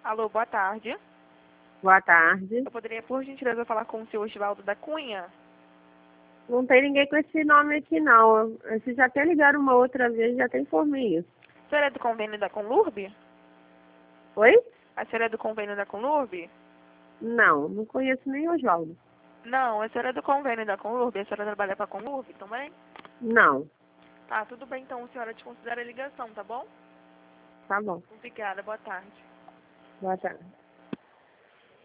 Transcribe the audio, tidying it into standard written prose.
Alô, boa tarde. Boa tarde. Eu poderia, por gentileza, falar com o senhor Osvaldo da Cunha? Não tem ninguém com esse nome aqui, não. Vocês já até ligaram uma outra vez, já até informei isso. A senhora é do convênio da Conlurb? Oi? A senhora é do convênio da Conlurb? Não conheço nem o Osvaldo. Não, a senhora é do convênio da Conlurb. A senhora trabalha com a Conlurb também? Não. Tá, tudo bem, então a senhora desconsidera a ligação, tá bom? Tá bom. Obrigada, boa tarde. Boa tarde.